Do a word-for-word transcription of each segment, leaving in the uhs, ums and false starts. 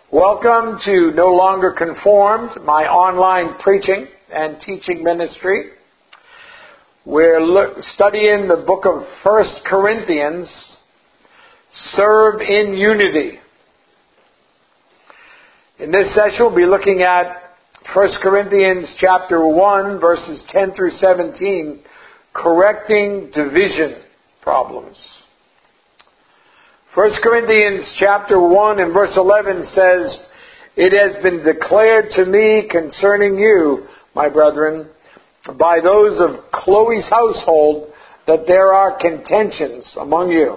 Welcome to No Longer Conformed, my online preaching and teaching ministry. We're look, studying the book of First Corinthians, Serve in Unity. In this session, we'll be looking at First Corinthians chapter one, verses ten through seventeen, correcting division problems. First Corinthians chapter one and verse eleven says, "It has been declared to me concerning you, my brethren, by those of Chloe's household, that there are contentions among you."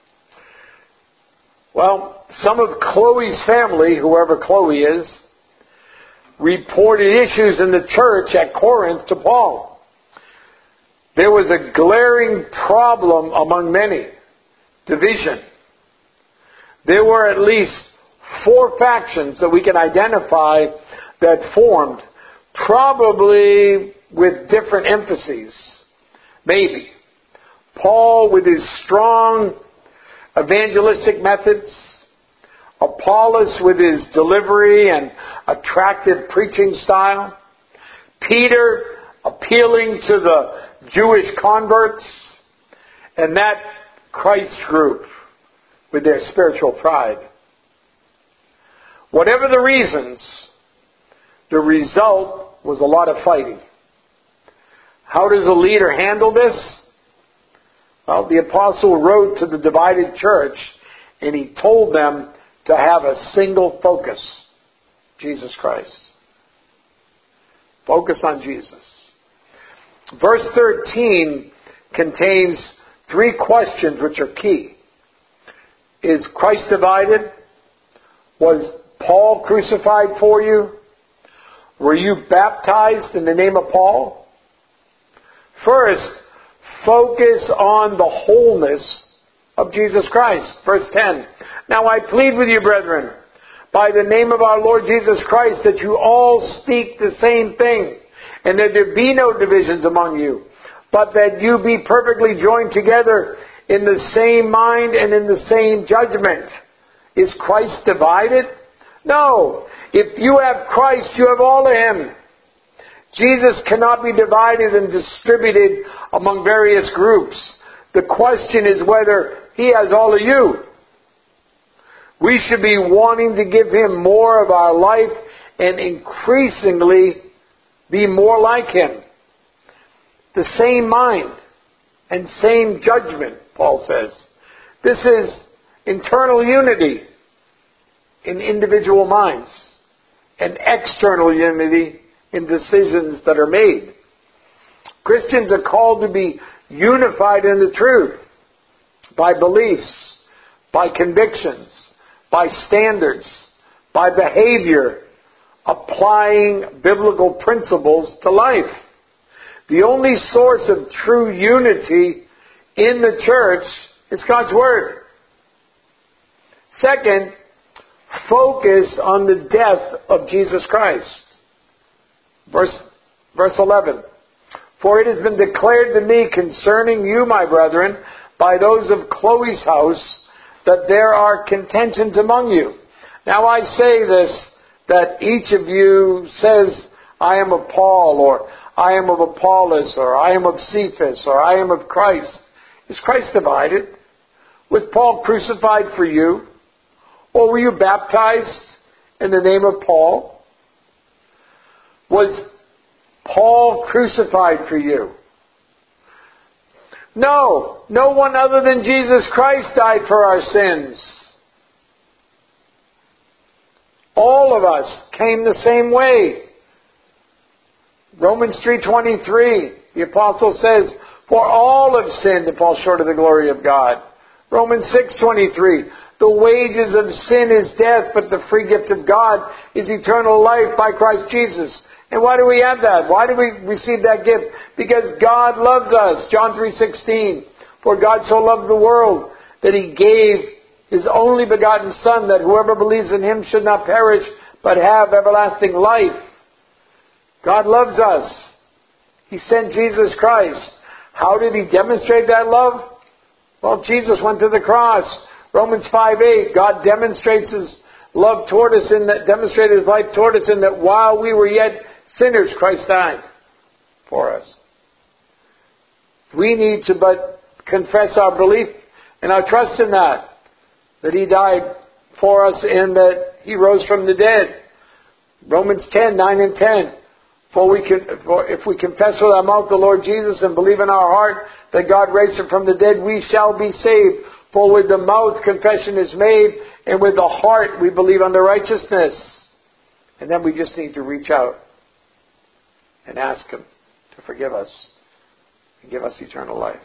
Well, some of Chloe's family, whoever Chloe is, reported issues in the church at Corinth to Paul. There was a glaring problem among many, division. There were at least four factions that we can identify that formed, probably with different emphases. Maybe Paul with his strong evangelistic methods, Apollos with his delivery and attractive preaching style, Peter appealing to the Jewish converts, and that Christ group with their spiritual pride. Whatever the reasons, the result was a lot of fighting. How does a leader handle this? Well, the apostle wrote to the divided church, and he told them to have a single focus, Jesus Christ. Focus on Jesus. Verse thirteen contains three questions which are key. Is Christ divided? Was Paul crucified for you? Were you baptized in the name of Paul? First, focus on the wholeness of Jesus Christ. Verse ten. "Now I plead with you, brethren, by the name of our Lord Jesus Christ, that you all speak the same thing, and that there be no divisions among you, but that you be perfectly joined together in the same mind and in the same judgment." Is Christ divided? No. If you have Christ, you have all of Him. Jesus cannot be divided and distributed among various groups. The question is whether He has all of you. We should be wanting to give Him more of our life and increasingly be more like Him. The same mind and same judgment, Paul says. This is internal unity in individual minds and external unity in decisions that are made. Christians are called to be unified in the truth by beliefs, by convictions, by standards, by behavior, applying biblical principles to life. The only source of true unity in the church is God's Word. Second, focus on the death of Jesus Christ. Verse, verse eleven. "For it has been declared to me concerning you, my brethren, by those of Chloe's house, that there are contentions among you." Now I say this, that each of you says, "I am of Paul," or "I am of Apollos," or "I am of Cephas," or "I am of Christ." Is Christ divided? Was Paul crucified for you? Or were you baptized in the name of Paul? Was Paul crucified for you? No. No one other than Jesus Christ died for our sins. All of us came the same way. Romans three twenty-three, the apostle says, "For all have sinned and fall short of the glory of God." Romans six twenty-three, "The wages of sin is death, but the free gift of God is eternal life by Christ Jesus." And why do we have that? Why do we receive that gift? Because God loves us. John three sixteen, "For God so loved the world that He gave His only begotten Son, that whoever believes in Him should not perish, but have everlasting life." God loves us. He sent Jesus Christ. How did He demonstrate that love? Well, Jesus went to the cross. Romans five eight, God demonstrates His love toward us in that, demonstrated his life toward us in that while we were yet sinners, Christ died for us. We need to but confess our belief and our trust in that, that he died for us and that he rose from the dead. Romans ten, nine and ten. For we can, for if we confess with our mouth the Lord Jesus and believe in our heart that God raised him from the dead, we shall be saved. For with the mouth confession is made, and with the heart we believe unto righteousness. And then we just need to reach out and ask him to forgive us and give us eternal life.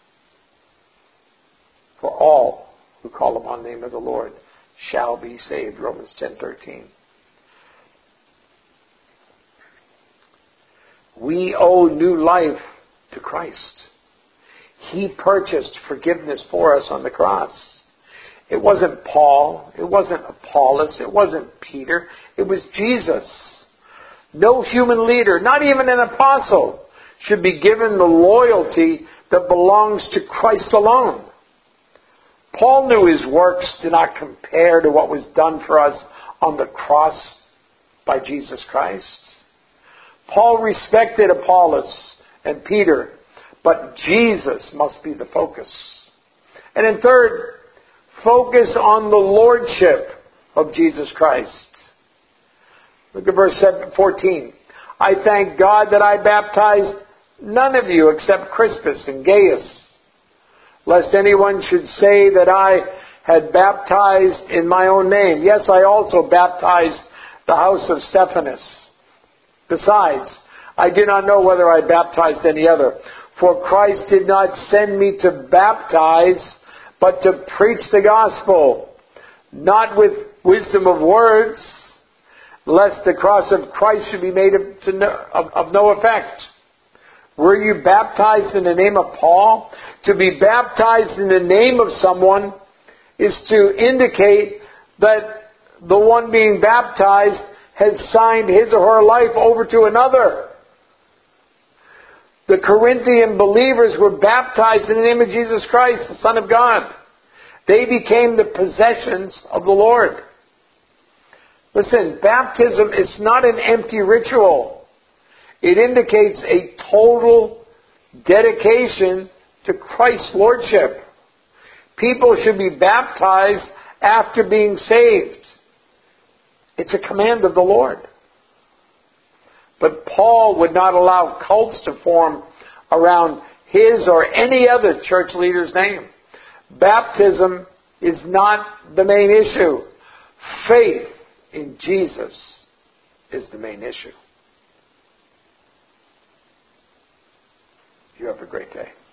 For all who call upon the name of the Lord shall be saved. Romans ten thirteen. We owe new life to Christ. He purchased forgiveness for us on the cross. It wasn't Paul. It wasn't Apollos. It wasn't Peter. It was Jesus. No human leader, not even an apostle, should be given the loyalty that belongs to Christ alone. Paul knew his works did not compare to what was done for us on the cross by Jesus Christ. Paul respected Apollos and Peter, but Jesus must be the focus. And then third, focus on the lordship of Jesus Christ. Look at verse fourteen. I thank God that I baptized none of you except Crispus and Gaius, lest anyone should say that I had baptized in my own name. Yes, I also baptized the house of Stephanas. Besides, I do not know whether I baptized any other. For Christ did not send me to baptize, but to preach the gospel, not with wisdom of words, lest the cross of Christ should be made of, to no, of, of no effect. Were you baptized in the name of Paul? To be baptized in the name of someone is to indicate that the one being baptized has signed his or her life over to another. The Corinthian believers were baptized in the name of Jesus Christ, the Son of God. They became the possessions of the Lord. Listen, baptism is not an empty ritual. It indicates a total dedication to Christ's lordship. People should be baptized after being saved. It's a command of the Lord. But Paul would not allow cults to form around his or any other church leader's name. Baptism is not the main issue. Faith in Jesus is the main issue. You have a great day.